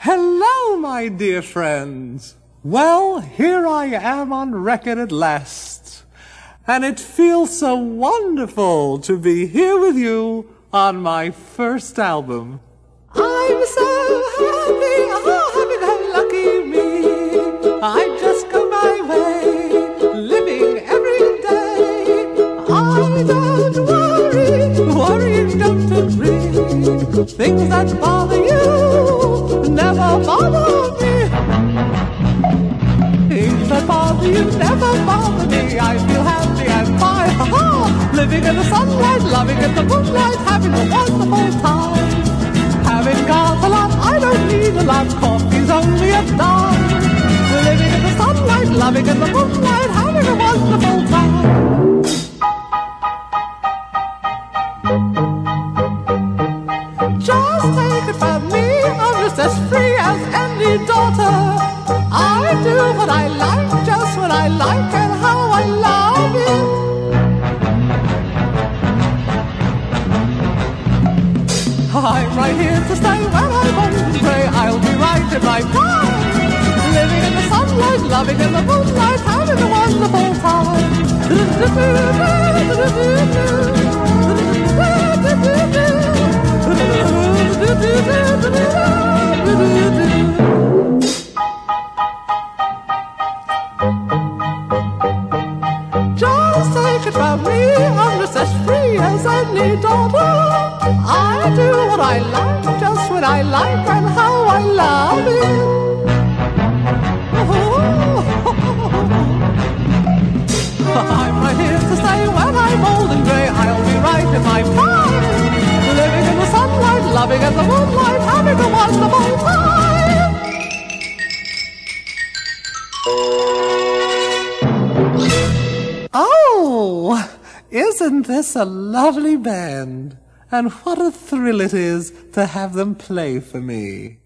Hello, my dear friends. Well, here I am on record at last. And it feels so wonderful to be here with you on my first album. I'm so happy, lucky me. I just go my way, living every day. I don't worry, don't agree. Things that bother you never bother me. Things that bother you never bother me. I feel happy and fine, ha-ha. Living in the sunlight, loving in the moonlight, having a wonderful time. Having got a lot, I don't need a lot. Coffee's only a dime. Living in the sunlight, loving in the moonlight, having a wonderful time. Just take it from me, I'm just as free as any daughter. I do what I like, just what I like, and how I love it. I'm right here to stay when I'm old and grey. I'll be right in my prime. Living in the sunlight, loving in the moonlight, having a wonderful time. Just take it from me, I'm just as free as any daughter. I do what I like, just what I like, and how I love it. I'm right here to stay when I'm old and grey. I'll be right in my prime. Living in the sunlight, loving in the moonlight, having a wonderful time. Oh, isn't this a lovely band? And what a thrill it is to have them play for me.